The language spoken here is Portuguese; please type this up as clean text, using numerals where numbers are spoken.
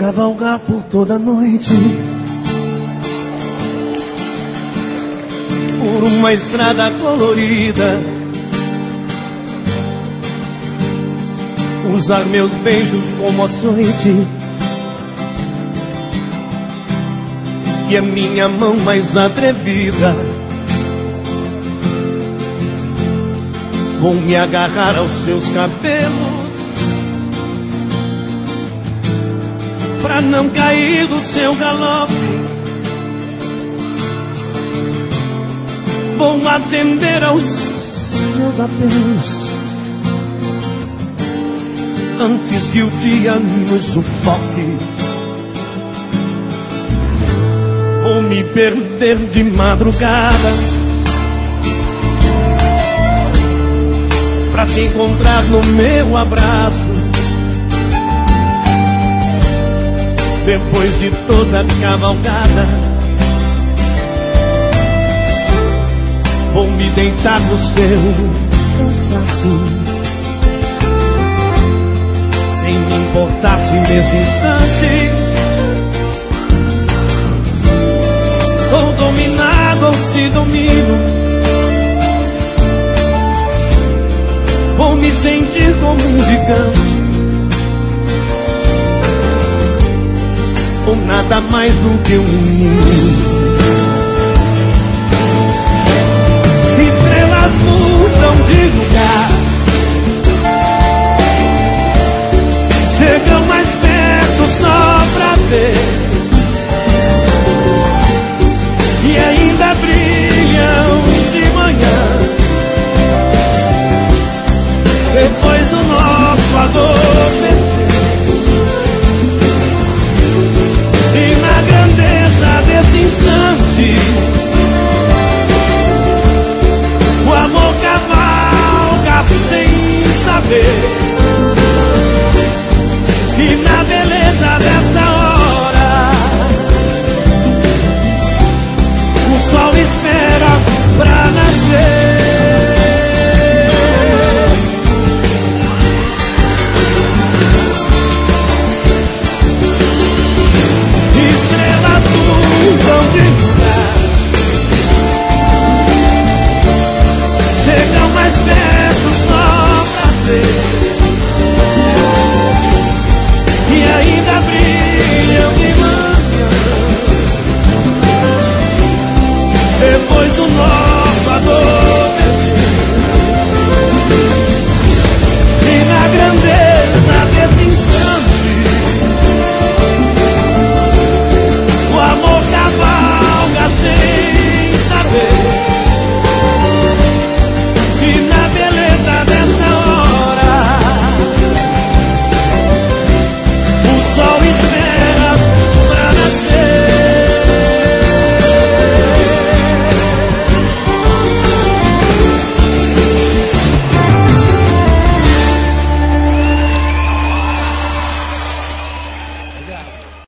cavalgar por toda a noite, por uma estrada colorida, usar meus beijos como açoite e a minha mão mais atrevida. Vou me agarrar aos seus cabelos pra não cair do seu galope. Vou atender aos meus apelos antes que o dia nos sufoque. Vou me perder de madrugada pra te encontrar no meu abraço. Depois de toda a cavalgada, vou me deitar no seu cansaço, sem me importar se nesse instante sou dominado ou te domino. Vou me sentir como um gigante, ou nada mais do que um menino.